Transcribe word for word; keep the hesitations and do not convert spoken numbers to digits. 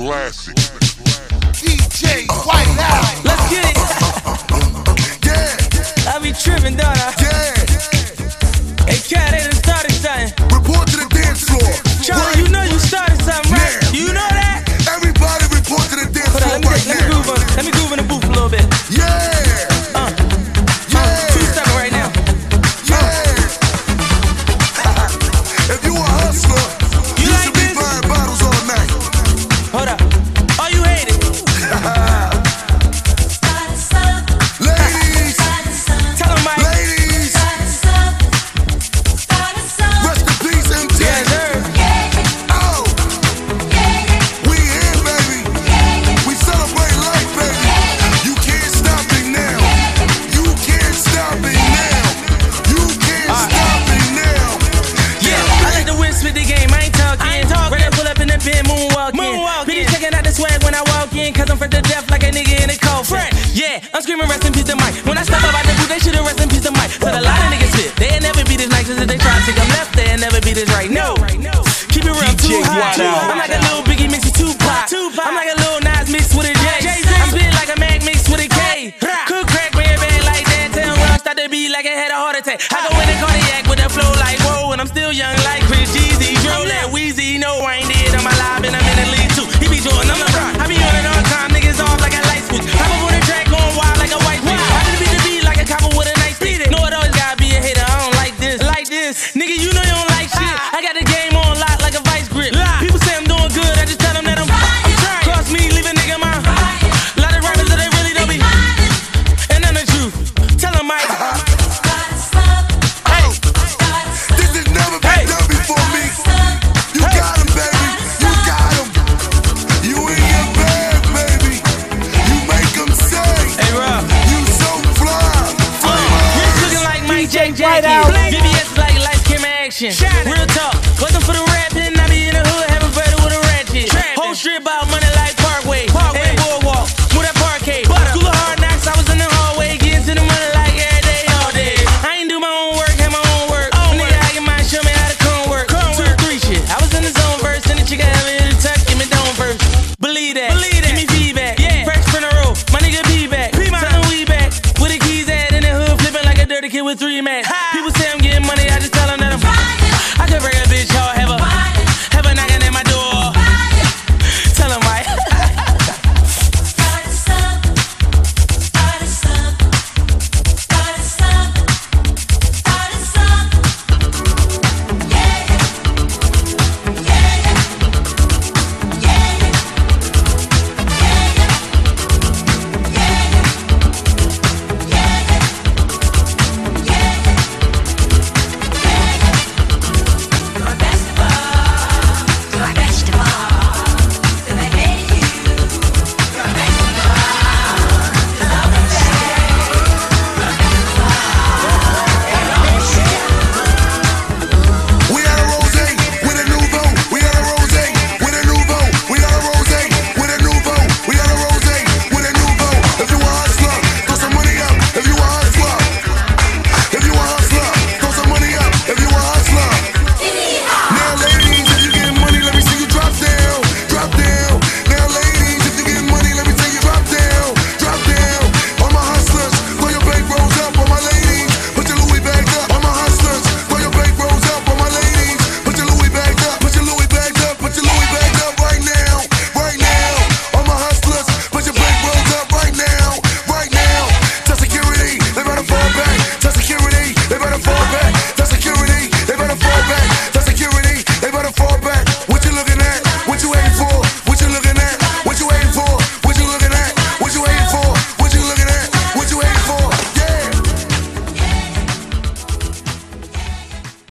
classic. D J White Out. Let's get it. Yeah. I be tripping, don't I? Yeah. Hey, cat, they done started something. Report to the dance floor. Charlie, you know you started something, right? Yeah. You know that? Everybody report to the dance Hold floor on, let me, right let me now. groove on, let me groove in the booth a little bit. Yeah. Uh, Yeah. two stepping right now. Yeah. If you a hustler, You you like should be this? buying bottles all night. Hold up. Oh, you hate it? Ladies, Tell them, Mike. ladies, rest in peace, M J. Yeah, sir. Oh, we here, baby. We celebrate life, baby. You can't stop me now. You can't stop me now. You can't stop me now. Yeah, I like the whip spit the game. I ain't talking. I ain't talking. Ready to pull up in the bin, moonwalking. Moonwalking. Pretty checking out the swag when I walk in, cause I'm fresh to death like a nigga in a coffin. Fresh. Yeah, I'm screaming rest in peace to Mike. When I step up out the booth, they should've rest in peace to Mike. But a lot of niggas spit. They'll never be this nice as if they try to take them left. They'll never be this right. No. Keep it real, too hot. White Out. I'm like a little Biggie mixed with Tupac. Tupac. I'm like a little Nas mixed with a J. Jay-Z. I'm spitting like a Mac mixed with a K. Cook crack red band like that. Tell me I start to be like I had a heart attack. I go in the cardiac with a flow like whoa, and I'm still young like Chris Jeezy. Dro that Weezy, no I ain't dead. I'm alive and I'm in the league too. He be doing I'm LeBron. I be on it all the time, niggas off like a light switch. I'm up on the track going wild like a white bitch. I just beat the beat like a copper with a nice stick. No, it always gotta be a hater. I don't like this. Like this, nigga, you know you don't like shit. I got the game on lock like a vice grip. People say I'm doing good, I just tell them that I'm I'm trying. Cross me, leave a nigga my. Lot of rappers that they really don't be. And then the truth. Tell them Mike. Hey, This has never been Hey. done before me. You got him, baby. You got him. You in your bag, baby. You make him say, hey, Rob. you so fly. Rich looking like Mike J. Jackie. V V S is like life camera action. Real talk. Wasn't for the rapping, I be in the hood, having better with a ratchet. Whole strip out money like Parkway. And Boardwalk. With that parquet. School of hard knocks, I was in the hallway, getting to the money like every day, all day. I ain't do my own work, had my own work. Nigga, I get mine, show me how to come work. Two, three shit. I was in the zone verse, and the chick I have in the tuck, give me down first. Believe that. Give me feedback. Fresh from the road. My nigga P back. Tell him we back. With the keys at in the hood, flipping like a dirty kid with three Macs.